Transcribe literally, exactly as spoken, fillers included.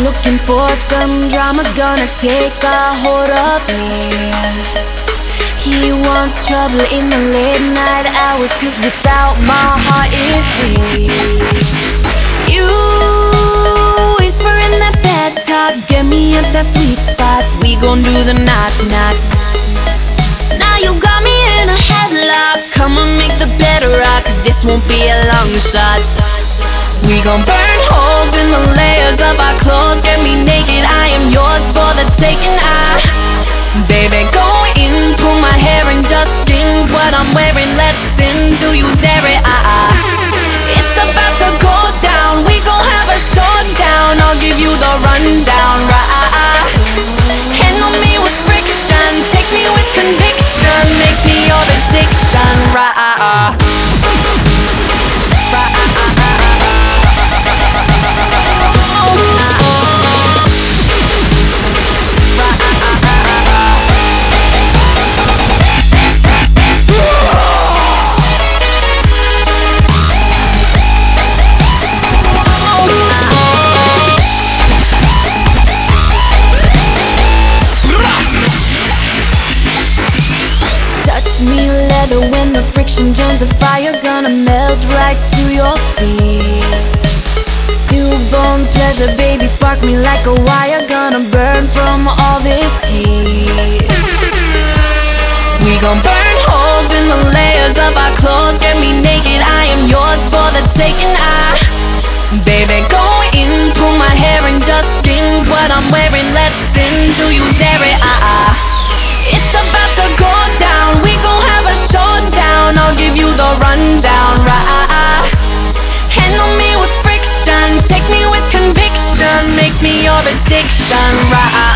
looking for some drama's gonna take a hold of me. He wants trouble in the late night hours, cause without my heart is weak. You whisper in that bed talk, get me at that sweet spot. We gon' do the knock knock. Now you got me in a headlock. Come on, make the bed rock. This won't be a long shot. We gon' burn holes in the layers of our clothes. Get me naked, I am yours for the taking. I, baby, go in, pull my hair and just skins what I'm wearing. Let's sin, do you dare it? Ah, uh-uh. It's about to go down. We gon' have a showdown. I'll give you the rundown, right? Handle me with friction, take me with conviction, make me your addiction, right? Me leather when the friction joins the fire, gonna melt right to your feet. Newborn pleasure, baby, spark me like a wire, gonna burn from all this heat. We gon' burn holes in the layers of our clothes. Get me naked, I am yours for the taking. I, baby, go in, pull my hair and just skins what I'm wearing. Let's sin, do you dare it? Ah, uh-uh. It's about to go down. We gon' have a showdown. I'll give you the rundown, right? Handle me with friction, take me with conviction, make me your addiction, right?